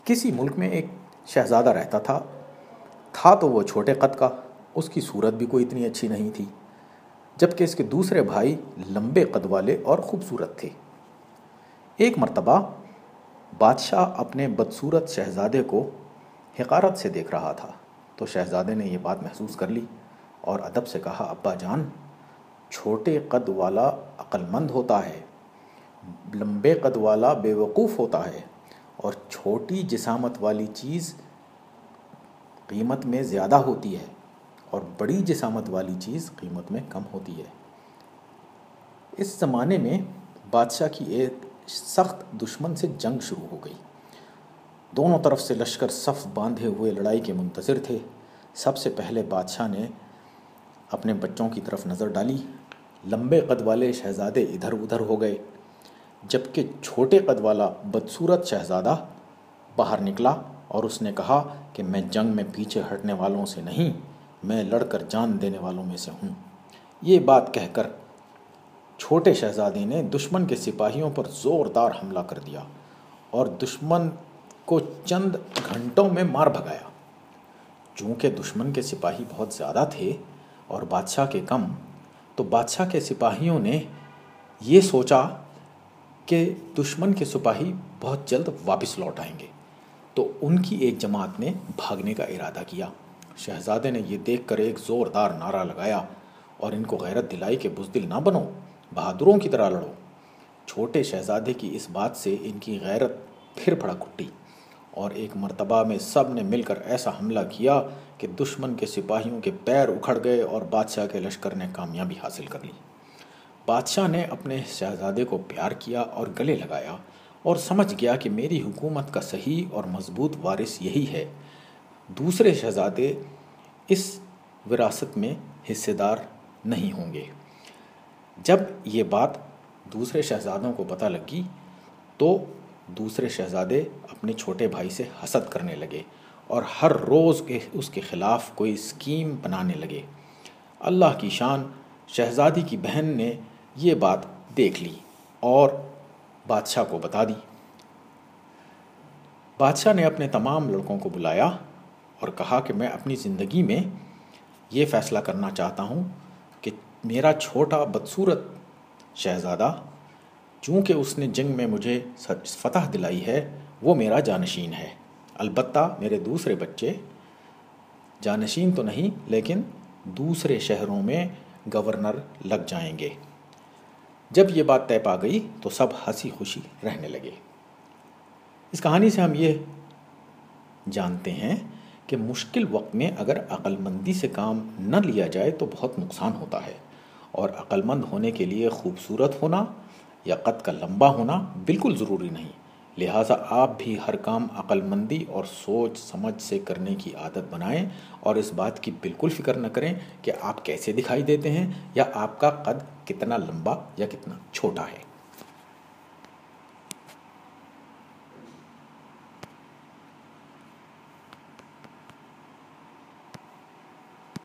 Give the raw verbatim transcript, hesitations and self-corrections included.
کسی ملک میں ایک شہزادہ رہتا تھا تھا تو وہ چھوٹے قد کا، اس کی صورت بھی کوئی اتنی اچھی نہیں تھی، جبکہ اس کے دوسرے بھائی لمبے قد والے اور خوبصورت تھے۔ ایک مرتبہ بادشاہ اپنے بدصورت شہزادے کو حقارت سے دیکھ رہا تھا تو شہزادے نے یہ بات محسوس کر لی اور ادب سے کہا، ابا جان، چھوٹے قد والا عقل مند ہوتا ہے، لمبے قد والا بے وقوف ہوتا ہے، اور چھوٹی جسامت والی چیز قیمت میں زیادہ ہوتی ہے اور بڑی جسامت والی چیز قیمت میں کم ہوتی ہے۔ اس زمانے میں بادشاہ کی ایک سخت دشمن سے جنگ شروع ہو گئی۔ دونوں طرف سے لشکر صف باندھے ہوئے لڑائی کے منتظر تھے۔ سب سے پہلے بادشاہ نے اپنے بچوں کی طرف نظر ڈالی۔ لمبے قد والے شہزادے ادھر ادھر ہو گئے، جبکہ چھوٹے قد والا بدصورت شہزادہ باہر نکلا اور اس نے کہا کہ میں جنگ میں پیچھے ہٹنے والوں سے نہیں، میں لڑ کر جان دینے والوں میں سے ہوں۔ یہ بات کہہ کر چھوٹے شہزادے نے دشمن کے سپاہیوں پر زوردار حملہ کر دیا اور دشمن کو چند گھنٹوں میں مار بھگایا۔ چونکہ دشمن کے سپاہی بہت زیادہ تھے اور بادشاہ کے کم، تو بادشاہ کے سپاہیوں نے یہ سوچا کہ دشمن کے سپاہی بہت جلد واپس لوٹ آئیں گے، تو ان کی ایک جماعت نے بھاگنے کا ارادہ کیا۔ شہزادے نے یہ دیکھ کر ایک زوردار نعرہ لگایا اور ان کو غیرت دلائی کہ بزدل نہ بنو، بہادروں کی طرح لڑو۔ چھوٹے شہزادے کی اس بات سے ان کی غیرت پھر بھڑک اٹھی اور ایک مرتبہ میں سب نے مل کر ایسا حملہ کیا کہ دشمن کے سپاہیوں کے پیر اکھڑ گئے اور بادشاہ کے لشکر نے کامیابی حاصل کر لی۔ بادشاہ نے اپنے شہزادے کو پیار کیا اور گلے لگایا اور سمجھ گیا کہ میری حکومت کا صحیح اور مضبوط وارث یہی ہے، دوسرے شہزادے اس وراثت میں حصے دار نہیں ہوں گے۔ جب یہ بات دوسرے شہزادوں کو پتہ لگی تو دوسرے شہزادے اپنے چھوٹے بھائی سے حسد کرنے لگے اور ہر روز کے اس کے خلاف کوئی اسکیم بنانے لگے۔ اللہ کی شان، شہزادی کی بہن نے یہ بات دیکھ لی اور بادشاہ کو بتا دی۔ بادشاہ نے اپنے تمام لڑکوں کو بلایا اور کہا کہ میں اپنی زندگی میں یہ فیصلہ کرنا چاہتا ہوں کہ میرا چھوٹا بدصورت شہزادہ، چونکہ اس نے جنگ میں مجھے فتح دلائی ہے، وہ میرا جانشین ہے۔ البتہ میرے دوسرے بچے جانشین تو نہیں، لیکن دوسرے شہروں میں گورنر لگ جائیں گے۔ جب یہ بات طے پا گئی تو سب ہنسی خوشی رہنے لگے۔ اس کہانی سے ہم یہ جانتے ہیں کہ مشکل وقت میں اگر عقل مندی سے کام نہ لیا جائے تو بہت نقصان ہوتا ہے، اور عقل مند ہونے کے لیے خوبصورت ہونا یا قد کا لمبا ہونا بالکل ضروری نہیں۔ لہٰذا آپ بھی ہر کام عقل مندی اور سوچ سمجھ سے کرنے کی عادت بنائیں اور اس بات کی بالکل فکر نہ کریں کہ آپ کیسے دکھائی دیتے ہیں یا آپ کا قد کتنا لمبا یا کتنا چھوٹا ہے۔